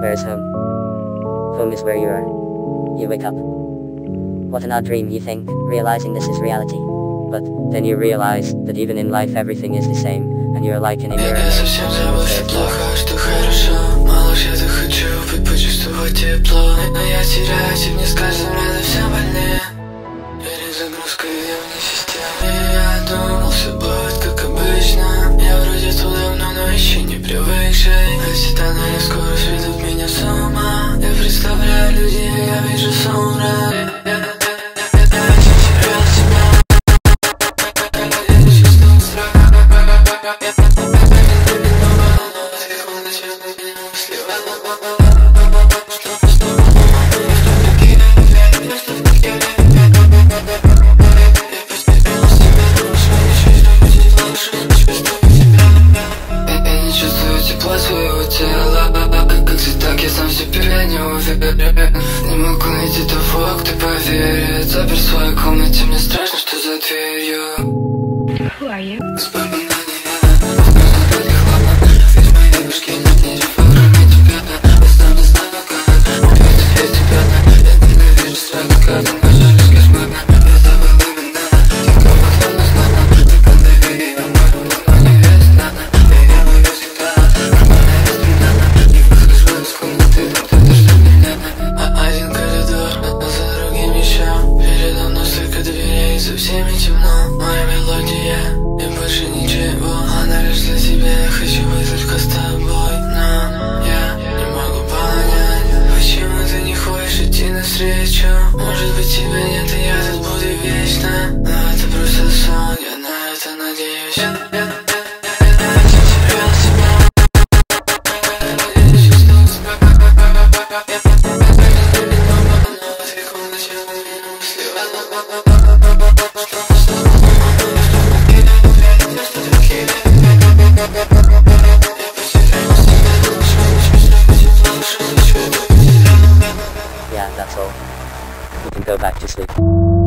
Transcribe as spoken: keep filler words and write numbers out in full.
Where is home? Home is where you are. You wake up. What an odd dream, you think, realizing this is reality. But then you realize that even in life everything is the same, and you're like in a mirror. Я совсем забыл, что плохо, что хорошо. Малыш, я так хочу почувствовать тепло. Но я теряюсь, и мне с каждым разом все больнее. Перезагрузка идет вне системы. Я думал, все будет как обычно. Я вроде тут давно, но еще не привыкший. Эти тоннели скоро сведут меня с ума. Я представляю людей, я вижу сумрак. Своего тела, как ты так, я сам себе не уверен. Не могу найти того, кто поверит. Запер в своей комнате, мне страшно, что за дверью. Who are you? За всеми темно, моя мелодия и больше ничего. Она лишь для тебя, я хочу быть только с тобой. Но я не могу понять, почему ты не хочешь идти навстречу. Может быть тебя нет, и я тут буду вечно. Но это просто сон, я на это надеюсь. Yeah, that's all. You can go back to sleep.